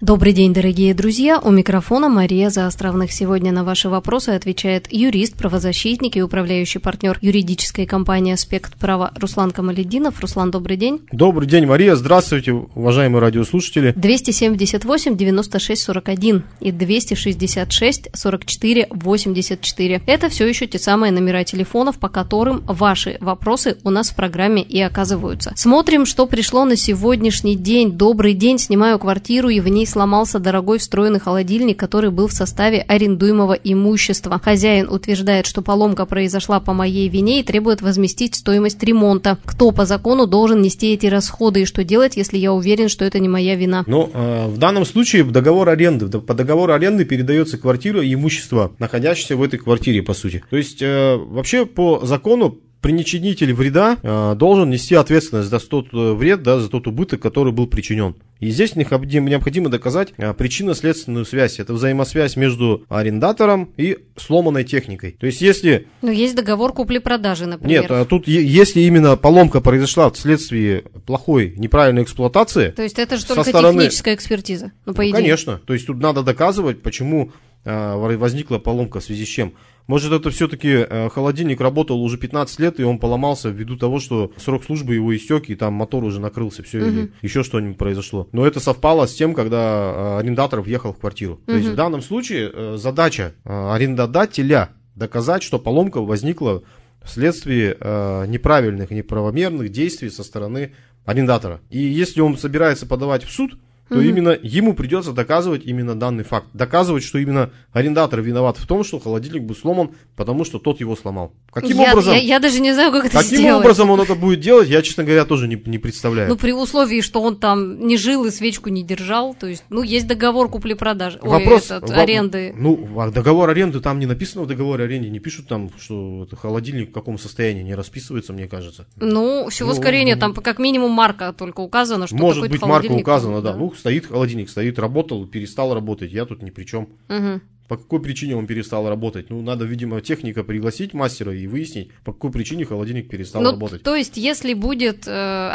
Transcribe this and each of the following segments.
Добрый день, дорогие друзья! У микрофона Мария Заостровных. Сегодня на ваши вопросы отвечает юрист, правозащитник и управляющий партнер юридической компании «Аспект права» Руслан Камалетдинов. Руслан, добрый день. Добрый день, Мария. Здравствуйте, уважаемые радиослушатели. 278-96-41 и 266-44-84. Это все еще те самые номера телефонов, по которым ваши вопросы у нас в программе и оказываются. Смотрим, что пришло на сегодняшний день. Добрый день, снимаю квартиру, и в ней сломался дорогой встроенный холодильник, который был в составе арендуемого имущества. Хозяин утверждает, что поломка произошла по моей вине и требует возместить стоимость ремонта. Кто по закону должен нести эти расходы и что делать, если я уверен, что это не моя вина? В данном случае договор аренды. По договору аренды передается квартира и имущество, находящееся в этой квартире, по сути. То есть, вообще по закону причинитель вреда должен нести ответственность за тот вред, за тот убыток, который был причинен. И здесь необходимо доказать причинно-следственную связь. Это взаимосвязь между арендатором и сломанной техникой. То есть, если... есть договор купли-продажи, например. Нет, тут если именно поломка произошла вследствие плохой, неправильной эксплуатации... То есть, это же только техническая экспертиза, по идее. Конечно. То есть, тут надо доказывать, почему возникла поломка, в связи с чем. Может, это все-таки холодильник работал уже 15 лет, и он поломался ввиду того, что срок службы его истек, и там мотор уже накрылся, все, или еще что-нибудь произошло. Но это совпало с тем, когда арендатор въехал в квартиру. То есть в данном случае задача арендодателя доказать, что поломка возникла вследствие неправильных, неправомерных действий со стороны арендатора. И если он собирается подавать в суд, то именно ему придется доказывать именно данный факт. Доказывать, что именно арендатор виноват в том, что холодильник был сломан, потому что тот его сломал. Каким образом? Я даже не знаю, как это сделать. Каким образом он это будет делать, я, честно говоря, тоже не представляю. При условии, что он там не жил и свечку не держал, то есть, есть договор купли-продажи, аренды. Договор аренды, там не написано в договоре аренды, не пишут там, что холодильник в каком состоянии, не расписывается, мне кажется. Всего скорее нет, там как минимум марка только указана, что может быть, марка указана, да. Стоит холодильник, работал, перестал работать, я тут ни при чем. По какой причине он перестал работать? Надо, видимо, техника пригласить мастера и выяснить, по какой причине холодильник перестал работать. То есть, если будет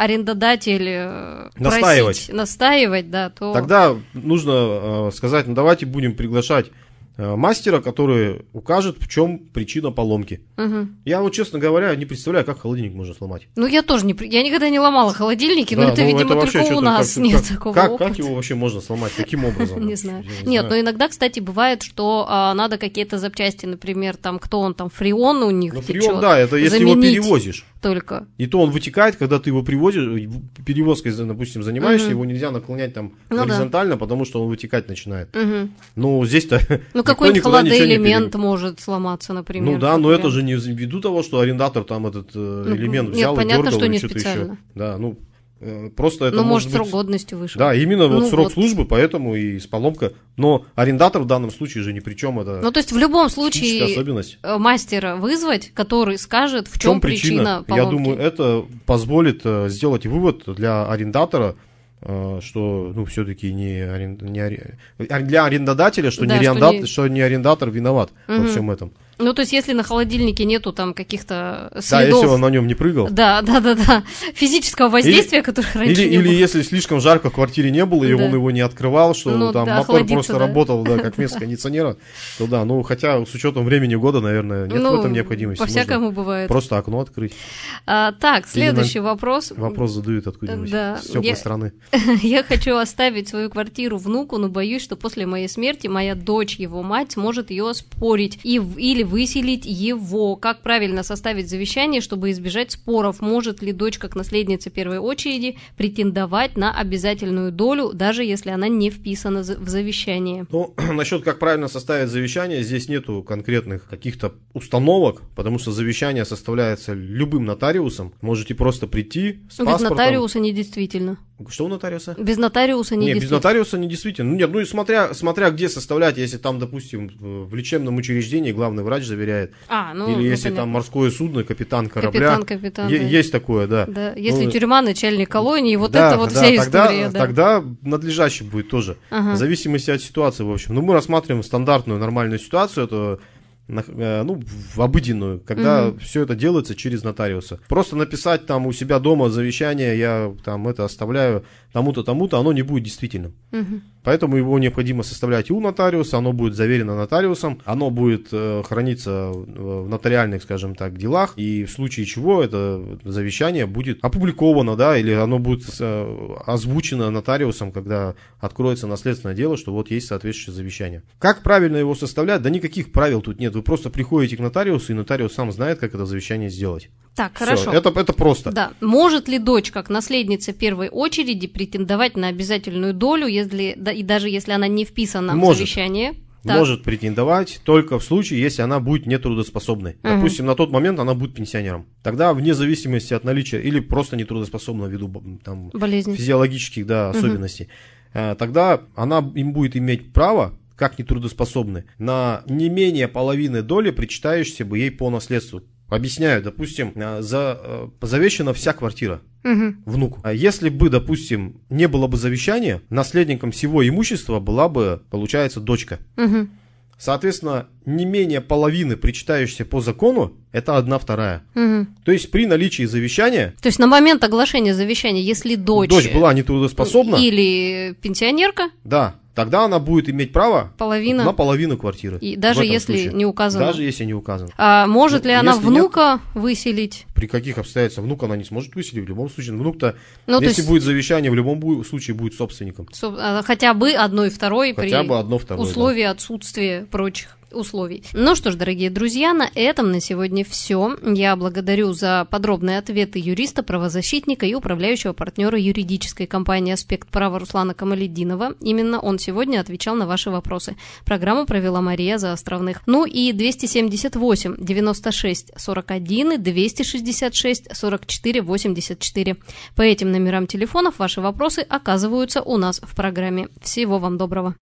арендодатель настаивать, да, то... Тогда нужно сказать, давайте будем приглашать мастера, который укажет, в чем причина поломки. Я честно говоря, не представляю, как холодильник можно сломать. Я тоже я никогда не ломала холодильники, но это, видимо, только у нас нет такого опыта. Как его вообще можно сломать? Каким образом? Не знаю. Нет, но иногда, кстати, бывает, что надо какие-то запчасти, например, кто он там, фреон у них течет. Фреон, да, это если его перевозишь. Только. И то он вытекает, когда ты его привозишь, перевозкой, допустим, занимаешься, его нельзя наклонять там горизонтально, потому что он вытекать начинает. Здесь-то... какой-нибудь хладоэлемент может сломаться, например. Но это же не ввиду того, что арендатор там этот элемент взял и понятно, дергал что или что-то еще. Да, просто это может срок годности вышел. Да, именно срок службы, поэтому и поломка. Но арендатор в данном случае же ни при чем. Это то есть в любом случае мастера вызвать, который скажет, в чем причина поломки. Я думаю, это позволит сделать вывод для арендатора, что все-таки для арендодателя, что не арендатор виноват во всем этом. То есть, если на холодильнике нету там каких-то следов... Да, если он на нем не прыгал. Да. Физического воздействия, которых раньше не было. Или если слишком жарко в квартире не было, и он его не открывал, что там мотор просто работал, как вместо кондиционера, то да, хотя с учетом времени года, наверное, нет в этом необходимости. По-всякому бывает. Просто окно открыть. Так, следующий вопрос. Вопрос задают откуда-нибудь, с теплой страны. Я хочу оставить свою квартиру внуку, но боюсь, что после моей смерти моя дочь, его мать, сможет ее оспорить или выселить его. Как правильно составить завещание, чтобы избежать споров? Может ли дочь, как наследница первой очереди, претендовать на обязательную долю, даже если она не вписана в завещание? Насчет как правильно составить завещание, здесь нету конкретных каких-то установок, потому что завещание составляется любым нотариусом. Можете просто прийти с паспортом. Без нотариуса не действительно. Что у нотариуса? Без нотариуса не действительно. Без нотариуса не действительно. И смотря где составлять, если там, допустим, в лечебном учреждении главный врач заверяет. Или если понятно. Там морское судно, капитан корабля. Капитан, есть такое, да. Если тюрьма, начальник колонии, это вся история. Тогда надлежащий будет тоже. В зависимости от ситуации, в общем. Мы рассматриваем стандартную нормальную ситуацию. Это в обыденную, когда все это делается через нотариуса. Просто написать там у себя дома завещание, я там это оставляю тому-то, тому-то, оно не будет действительным. Поэтому его необходимо составлять и у нотариуса, оно будет заверено нотариусом, оно будет храниться в нотариальных, скажем так, делах, и в случае чего это завещание будет опубликовано, да, или оно будет озвучено нотариусом, когда откроется наследственное дело, что вот есть соответствующее завещание. Как правильно его составлять? Да никаких правил тут нет, вы просто приходите к нотариусу, и нотариус сам знает, как это завещание сделать. Так, Всё, хорошо. Это просто. Да. Может ли дочь, как наследница первой очереди, претендовать на обязательную долю, и даже если она не вписана в завещание? Может претендовать только в случае, если она будет нетрудоспособной. Допустим, на тот момент она будет пенсионером. Тогда вне зависимости от наличия или просто нетрудоспособна ввиду там, физиологических особенностей, тогда она им будет иметь право, как нетрудоспособны, на не менее половины доли, причитающейся бы ей по наследству. Объясняю, допустим, завещана вся квартира внуку. А если бы, допустим, не было бы завещания, наследником всего имущества была бы, получается, дочка. Соответственно, не менее половины, причитающейся по закону, это 1/2. То есть при наличии завещания... То есть на момент оглашения завещания, если дочь была нетрудоспособна... Или пенсионерка... Да. Тогда она будет иметь право на половину квартиры. И даже если не указано. Даже если не указано. А может ли она внука выселить? При каких обстоятельствах? Внука она не сможет выселить в любом случае. Внук-то, если будет завещание, в любом случае будет собственником. Хотя бы одной, второй при условии да. отсутствия прочих условий. Ну что ж, дорогие друзья, на этом на сегодня все. Я благодарю за подробные ответы юриста, правозащитника и управляющего партнера юридической компании «Аспект права» Руслана Камалетдинова. Именно он сегодня отвечал на ваши вопросы. Программу провела Мария Заостровных. Ну и 278 96 41 и 266 44 84. По этим номерам телефонов ваши вопросы оказываются у нас в программе. Всего вам доброго.